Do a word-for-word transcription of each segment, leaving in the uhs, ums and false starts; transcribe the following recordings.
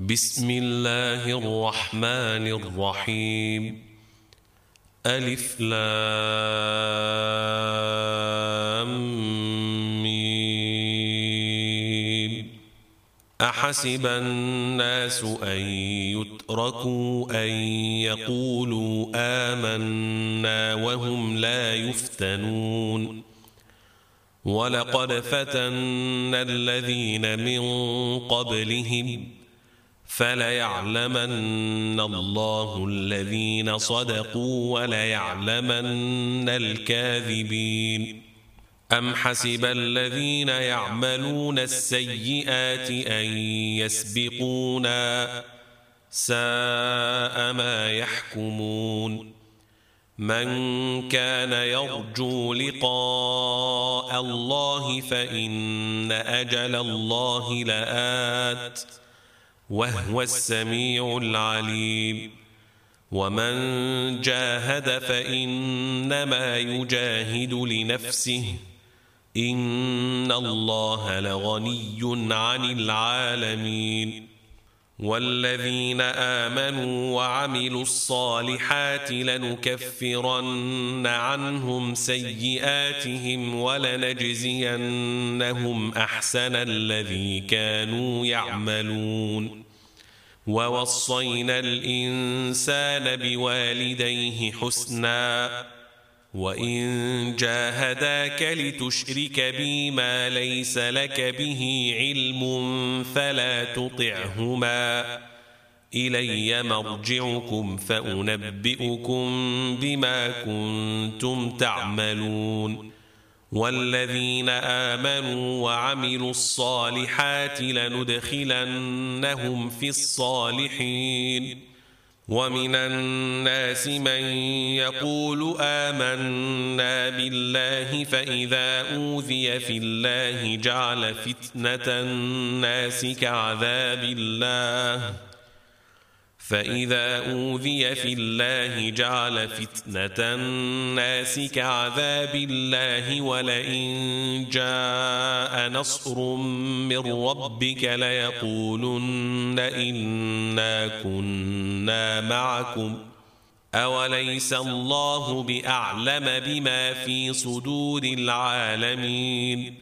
بسم الله الرحمن الرحيم. ألف لام ميم. أحسب الناس أن يتركوا أن يقولوا آمنا وهم لا يفتنون. ولقد فتنا الذين من قبلهم فليعلمن الله الذين صدقوا وليعلمن الكاذبين. أم حسب الذين يعملون السيئات أن يسبقونا ساء ما يحكمون. من كان يرجو لقاء الله فإن أجل الله لآت وهو السميع العليم. ومن جاهد فإنما يجاهد لنفسه إن الله لغني عن العالمين. والذين آمنوا وعملوا الصالحات لنكفرن عنهم سيئاتهم ولنجزينهم أحسن الذي كانوا يعملون. ووصينا الإنسان بوالديه حسنا وإن جاهداك لتشرك بي ما ليس لك به علم فلا تطعهما إلي مرجعكم فأنبئكم بما كنتم تعملون. والذين آمنوا وعملوا الصالحات لندخلنهم في الصالحين. ومن الناس من يقول آمنا بالله فإذا أوذي في الله جعل فتنة الناس كعذاب الله فإذا أوذي في الله جعل فتنة الناس كعذاب الله ولئن جاء نصر من ربك ليقولن إنا كنا معكم أوليس الله بأعلم بما في صدور العالمين.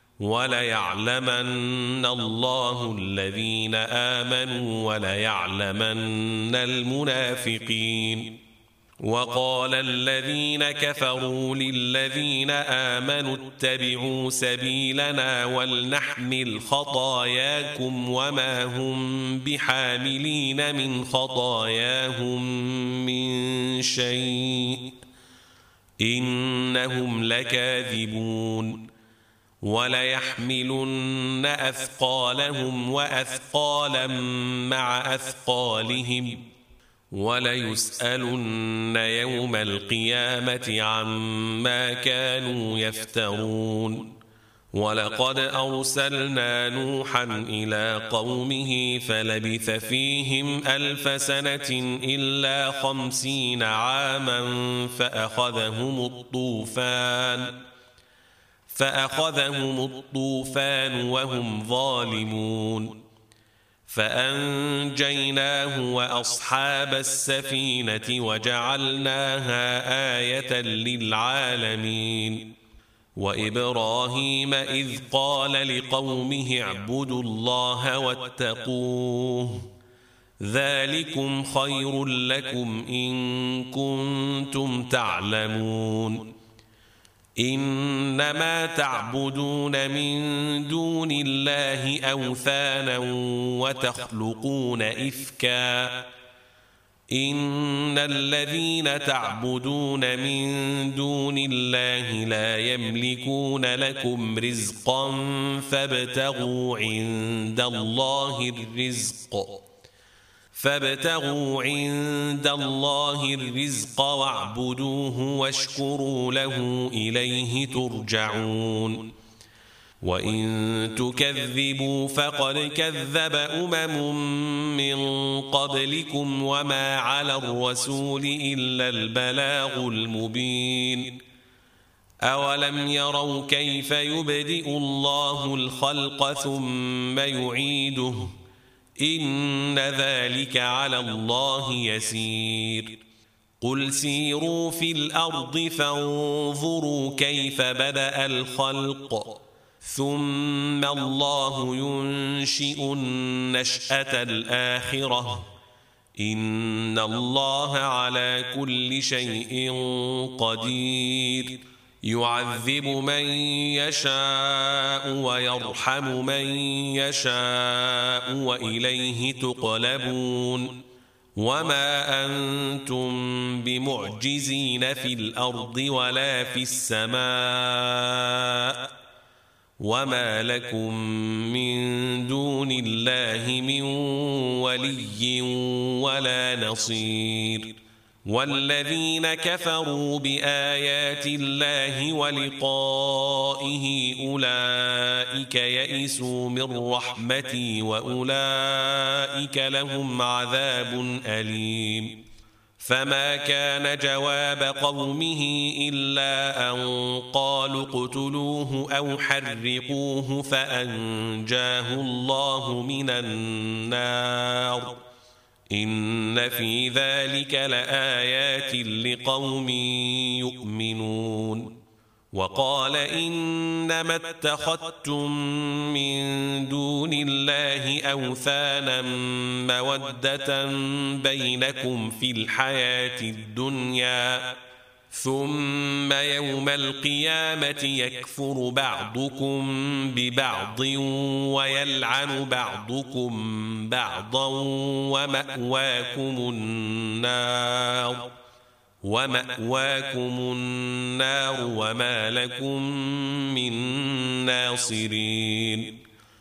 وليعلمن الله الذين آمنوا وليعلمن المنافقين. وقال الذين كفروا للذين آمنوا اتبعوا سبيلنا ولنحمل خطاياكم وما هم بحاملين من خطاياهم من شيء إنهم لكاذبون. وليحملن أثقالهم وأثقالا مع أثقالهم وليسألن يوم القيامة عما كانوا يفترون. ولقد أرسلنا نوحا إلى قومه فلبث فيهم ألف سنة إلا خمسين عاما فأخذهم الطوفان فأخذهم الطوفان وهم ظالمون. فأنجيناه وأصحاب السفينة وجعلناها آية للعالمين. وإبراهيم إذ قال لقومه اعبدوا الله واتقوه ذلكم خير لكم إن كنتم تعلمون. إنما تعبدون من دون الله أوثانا وتخلقون إفكا إن الذين تعبدون من دون الله لا يملكون لكم رزقا فابتغوا عند الله الرزق فابتغوا عند الله الرزق واعبدوه واشكروا له إليه ترجعون. وإن تكذبوا فقد كذب أمم من قبلكم وما على الرسول إلا البلاغ المبين. أولم يروا كيف يبدئ الله الخلق ثم يعيده إن ذلك على الله يسير قل سيروا في الأرض فانظروا كيف بدأ الخلق ثم الله ينشئ النشأة الآخرة إن الله على كل شيء قدير يعذب من يشاء ويرحم من يشاء وإليه تقلبون وما أنتم بمعجزين في الأرض ولا في السماء وما لكم من دون الله من ولي ولا نصير والذين كفروا بآيات الله ولقائه أولئك يئسوا من رحمتي وأولئك لهم عذاب أليم فما كان جواب قومه إلا أن قالوا اقتلوه أو حرقوه فأنجاه الله من النار إن في ذلك لآيات لقوم يؤمنون وقال إنما اتخذتم من دون الله أوثانا مودة بينكم في الحياة الدنيا ثم يوم القيامة يكفر بعضكم ببعض ويلعن بعضكم بعضا ومأواكم النار ومأواكم النار وما لكم من ناصرين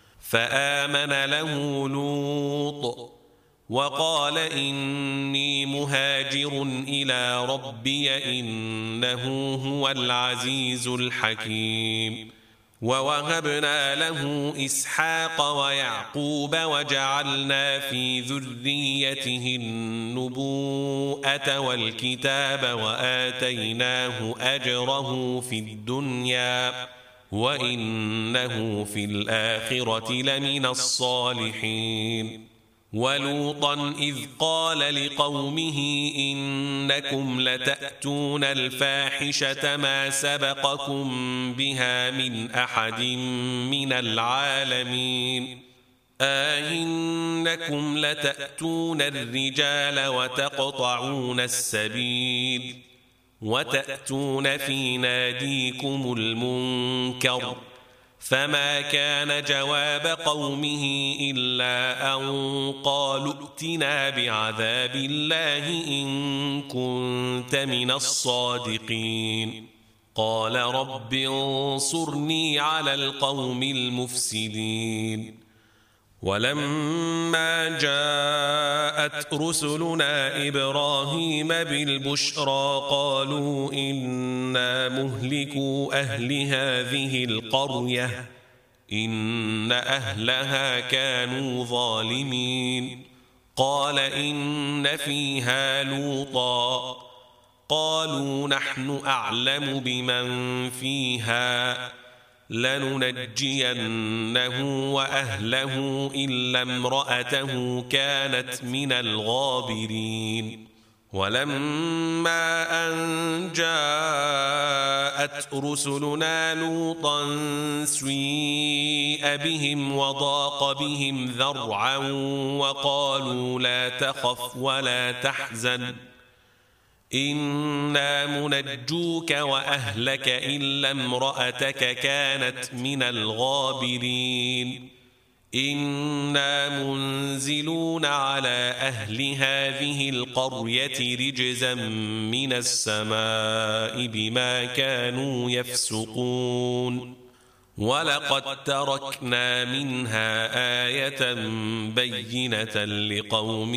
فآمن له لوط وقال إني مهاجر إلى ربي إنه هو العزيز الحكيم ووهبنا له إسحاق ويعقوب وجعلنا في ذريته النبوءة والكتاب وآتيناه أجره في الدنيا وإنه في الآخرة لمن الصالحين ولوطا إذ قال لقومه إنكم لتأتون الفاحشة ما سبقكم بها من أحد من العالمين أئنكم لتأتون الرجال وتقطعون السبيل وتأتون في ناديكم المنكر فما كان جواب قومه إلا أن قالوا ائتنا بعذاب الله إن كنت من الصادقين قال رب انصرني على القوم المفسدين ولما جاءت رسلنا إبراهيم بالبشرى قالوا إنا مهلكوا أهل هذه القرية إن أهلها كانوا ظالمين قال إن فيها لوطا قالوا نحن أعلم بمن فيها لننجينه وأهله إلا امرأته كانت من الغابرين ولما أن جاءت رسلنا لوطا سيء بهم وضاق بهم ذرعا وقالوا لا تخف ولا تحزن إنا منجوك وأهلك إلا امرأتك كانت من الغابرين إنا منزلون على أهل هذه القرية رجزا من السماء بما كانوا يفسقون ولقد تركنا منها آية بينة لقوم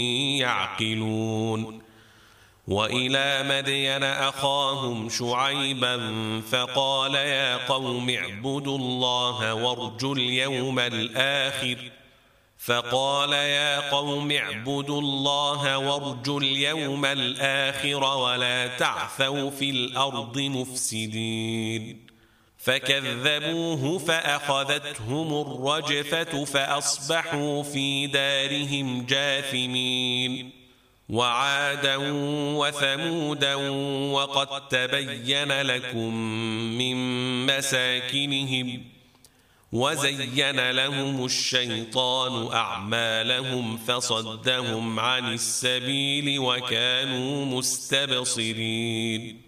يعقلون وإلى مدين أخاهم شعيبا فقال يا قوم اعبدوا الله وارجوا اليوم الآخر فقال يا قوم اعبدوا الله وارجوا اليوم الآخر ولا تعثوا في الأرض مفسدين فكذبوه فأخذتهم الرجفة فأصبحوا في دارهم جاثمين وعادا وثمودا وقد تبين لكم من مساكنهم وزين لهم الشيطان أعمالهم فصدهم عن السبيل وكانوا مستبصرين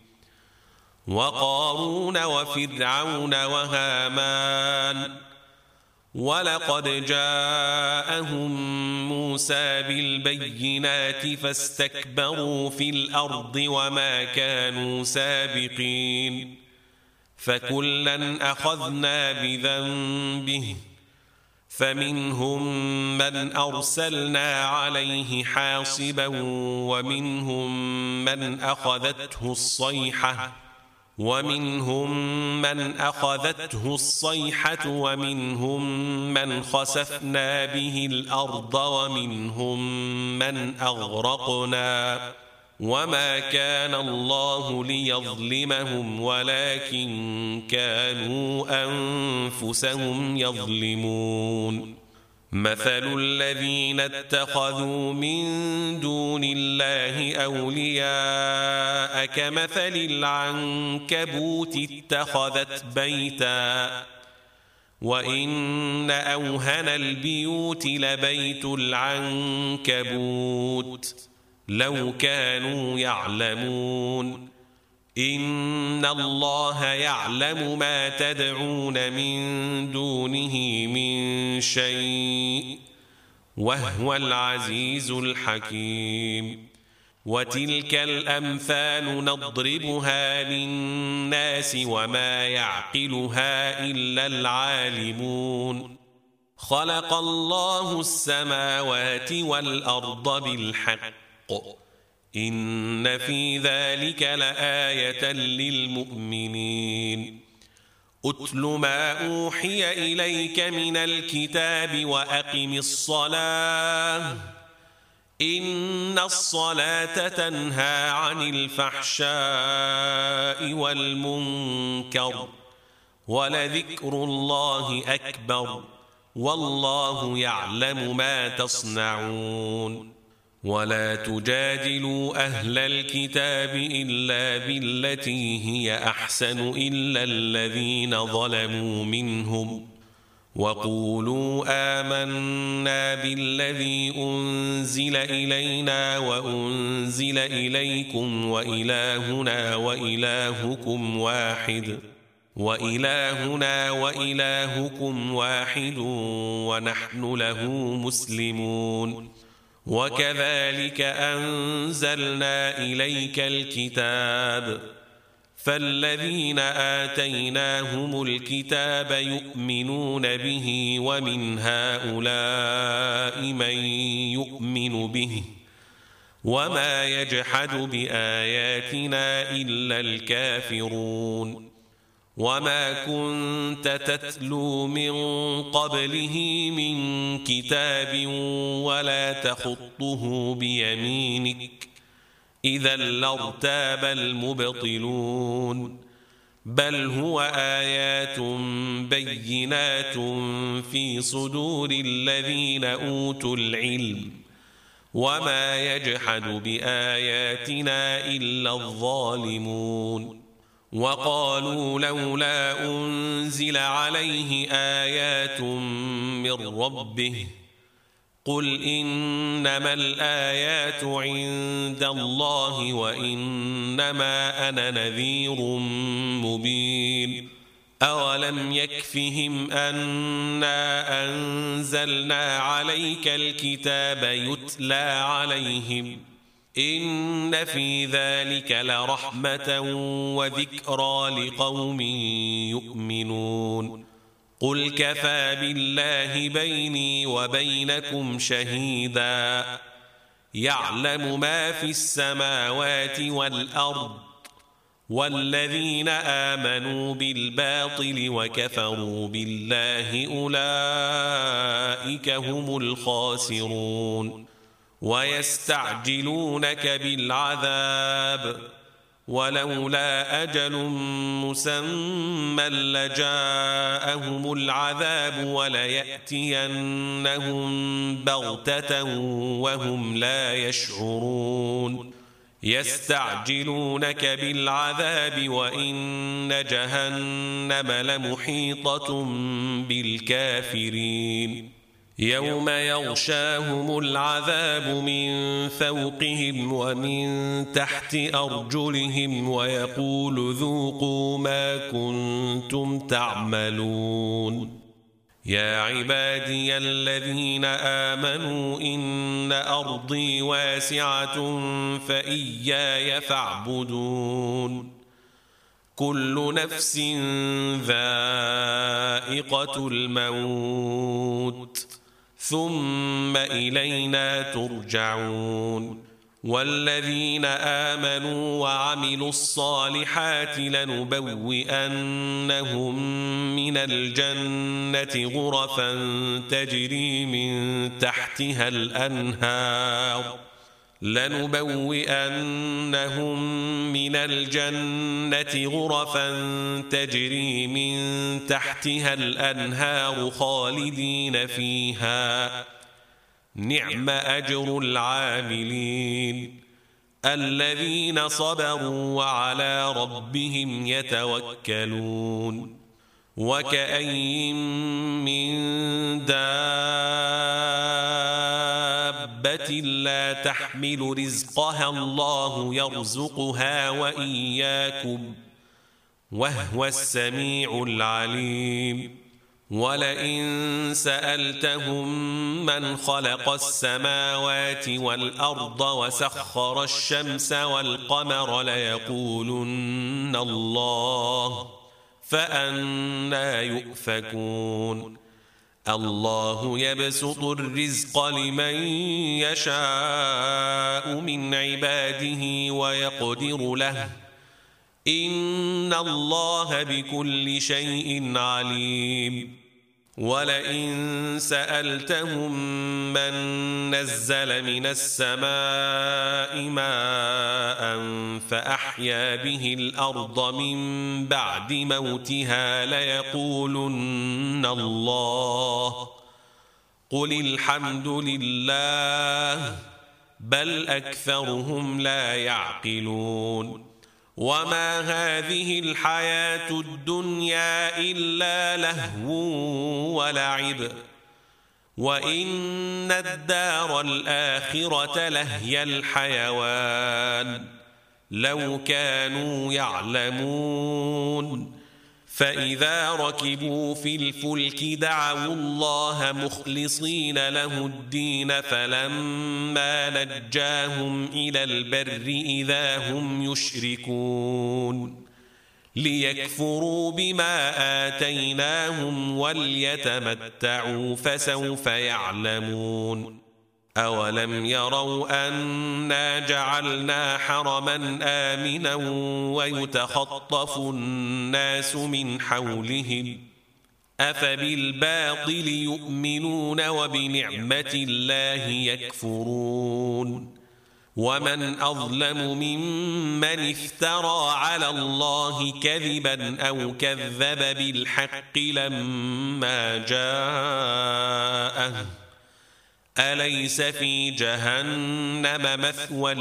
وقارون وفرعون وهامان ولقد جاءهم موسى بالبينات فاستكبروا في الأرض وما كانوا سابقين فكلا أخذنا بذنبه فمنهم من أرسلنا عليه حاصبا ومنهم من أخذته الصيحة ومنهم من أخذته الصيحة ومنهم من خسفنا به الأرض ومنهم من أغرقنا وما كان الله ليظلمهم ولكن كانوا أنفسهم يظلمون مثل الذين اتخذوا من دون الله أولياء كمثل العنكبوت اتخذت بيتا وإن أوهن البيوت لبيت العنكبوت لو كانوا يعلمون إن الله يعلم ما تدعون من دونه من شيء وهو العزيز الحكيم وتلك الأمثال نضربها للناس وما يعقلها إلا العالمون خلق الله السماوات والأرض بالحق إن في ذلك لآية للمؤمنين أتل ما أوحي إليك من الكتاب وأقم الصلاة إن الصلاة تنهى عن الفحشاء والمنكر ولذكر الله أكبر والله يعلم ما تصنعون ولا تجادلوا أهل الكتاب إلا بالتي هي أحسن إلا الذين ظلموا منهم وقولوا آمنا بالذي أنزل إلينا وأنزل إليكم وإلهنا وإلهكم واحد وإلهنا وإلهكم واحد ونحن له مسلمون وكذلك أنزلنا إليك الكتاب فالذين آتيناهم الكتاب يؤمنون به ومن هؤلاء من يؤمن به وما يجحد بآياتنا إلا الكافرون وما كنت تتلو من قبله من كتاب ولا تخطه بيمينك إذا لارتاب المبطلون بل هو آيات بينات في صدور الذين أوتوا العلم وما يجحد بآياتنا إلا الظالمون وقالوا لولا أنزل عليه آيات من ربه قل إنما الآيات عند الله وإنما أنا نذير مبين أولم يكفهم أنا أنزلنا عليك الكتاب يتلى عليهم إن في ذلك لرحمة وذكرى لقوم يؤمنون قل كفى بالله بيني وبينكم شهيدا يعلم ما في السماوات والأرض والذين آمنوا بالباطل وكفروا بالله أولئك هم الخاسرون ويستعجلونك بالعذاب ولولا أجل مسمى لجاءهم العذاب وليأتينهم بغتة وهم لا يشعرون يستعجلونك بالعذاب وإن جهنم لمحيطة بالكافرين يوم يغشاهم العذاب من فوقهم ومن تحت أرجلهم ويقول ذوقوا ما كنتم تعملون يا عبادي الذين آمنوا إن أرضي واسعة فإياي فاعبدون كل نفس ذائقة الموت ثم إلينا ترجعون والذين آمنوا وعملوا الصالحات لنبوئنهم من الجنة غرفا تجري من تحتها الأنهار لنبوئنهم من الجنة غرفا تجري من تحتها الأنهار خالدين فيها نعم أجر العاملين الذين صبروا وعلى ربهم يتوكلون وكأين من دابة لا تحمل رزقها الله يرزقها وإياكم وهو السميع العليم ولئن سألتهم من خلق السماوات والأرض وسخر الشمس والقمر ليقولن الله فأنى يؤفكون الله يبسط الرزق لمن يشاء من عباده ويقدر له إن الله بكل شيء عليم ولئن سألتهم من نزل من السماء ماء فأحيا به الأرض من بعد موتها ليقولن الله قل الحمد لله بل أكثرهم لا يعقلون وما هذه الحياة الدنيا إلا لهو ولعب وإن الدار الآخرة لهي الحيوان لو كانوا يعلمون فإذا ركبوا في الفلك دعوا الله مخلصين له الدين فلما نجاهم إلى البر إذا هم يشركون ليكفروا بما آتيناهم وليتمتعوا فسوف يعلمون أولم يروا أنا جعلنا حرما آمنا ويتخطف الناس من حولهم أفبالباطل يؤمنون وبنعمة الله يكفرون ومن أظلم ممن افترى على الله كذبا أو كذب بالحق لما جاءه أليس في جهنم مثوى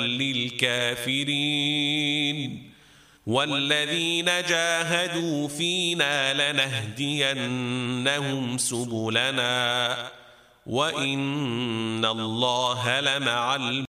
للكافرين والذين جاهدوا فينا لنهدينهم سبلنا وإن الله لمع المحسنين